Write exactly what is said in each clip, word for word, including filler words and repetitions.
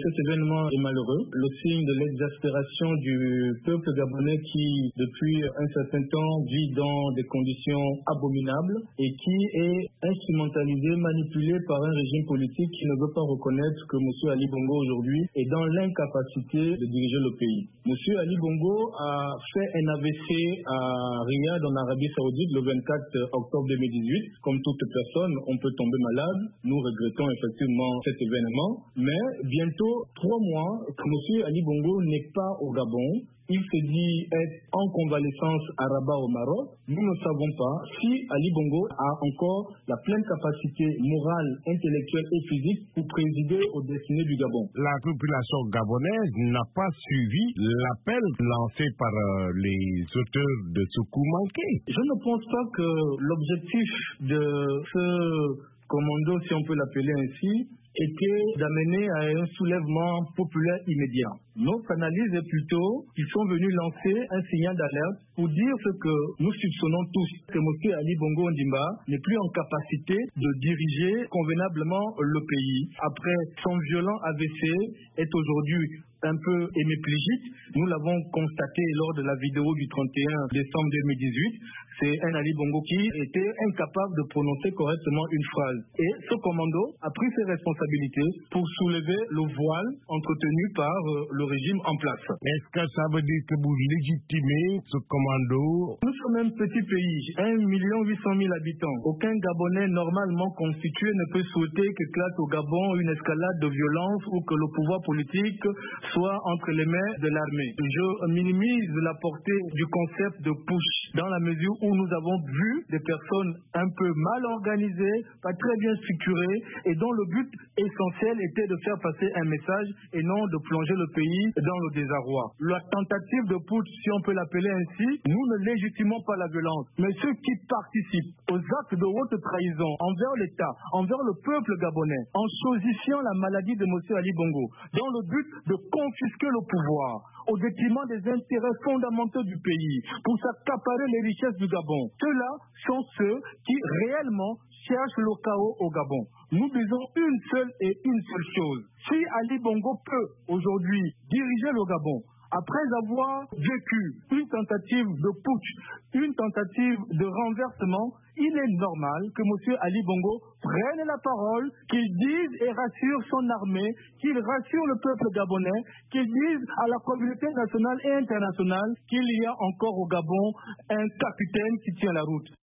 Cet événement est malheureux, le signe de l'exaspération du peuple gabonais qui, depuis un certain temps, vit dans des conditions abominables et qui est instrumentalisé, manipulé par un régime politique qui ne veut pas reconnaître que M. Ali Bongo aujourd'hui est dans l'incapacité de diriger le pays. M. Ali Bongo a fait un A V C à Riyad en Arabie Saoudite le vingt-quatre octobre deux mille dix-huit. Comme toute personne, on peut tomber malade. Nous regrettons effectivement cet événement. Mais bientôt trois mois que M. Ali Bongo n'est pas au Gabon. Il se dit être en convalescence à Rabat au Maroc. Nous ne savons pas si Ali Bongo a encore la pleine capacité morale, intellectuelle et physique pour présider aux destinées du Gabon. La population gabonaise n'a pas suivi l'appel lancé par euh, les auteurs de ce coup manqué. Je ne pense pas que l'objectif de ce commando, si on peut l'appeler ainsi, était d'amener à un soulèvement populaire immédiat. Notre analyse est plutôt qu'ils sont venus lancer un signal d'alerte pour dire ce que nous soupçonnons tous, que M. Ali Bongo Ondimba n'est plus en capacité de diriger convenablement le pays. Après son violent A V C est aujourd'hui un peu hémiplégique. Nous l'avons constaté lors de la vidéo du trente et un décembre deux mille dix-huit. C'est un Ali Bongo qui était incapable de prononcer correctement une phrase. Et ce commando a pris ses responsabilités pour soulever le voile entretenu par euh, le régime en place. Est-ce que ça veut dire que vous légitimez ce commando? Nous sommes un petit pays, un million huit cent mille habitants. Aucun Gabonais normalement constitué ne peut souhaiter qu'éclate au Gabon une escalade de violence ou que le pouvoir politique soit entre les mains de l'armée. Je minimise la portée du concept de push dans la mesure où nous avons vu des personnes un peu mal organisées, pas très bien structurées et dont le but essentiel était de faire passer un message et non de plonger le pays dans le désarroi. La tentative de putsch, si on peut l'appeler ainsi, nous ne légitimons pas la violence, mais ceux qui participent aux actes de haute trahison envers l'État, envers le peuple gabonais, en choisissant la maladie de M. Ali Bongo, dans le but de confisquer le pouvoir au détriment des intérêts fondamentaux du pays, pour s'accaparer les richesses du Gabon. Ceux-là sont ceux qui réellement cherchent le chaos au Gabon. Nous disons une seule et une seule chose. Si Ali Bongo peut aujourd'hui diriger le Gabon, après avoir vécu une tentative de putsch, une tentative de renversement, il est normal que M. Ali Bongo prenne la parole, qu'il dise et rassure son armée, qu'il rassure le peuple gabonais, qu'il dise à la communauté nationale et internationale qu'il y a encore au Gabon un capitaine qui tient la route.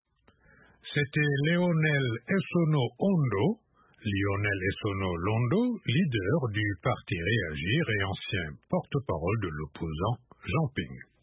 C'était Lionel Essono Ondo, Lionel Essono Londo, leader du parti Réagir et ancien porte-parole de l'opposant Jean Ping.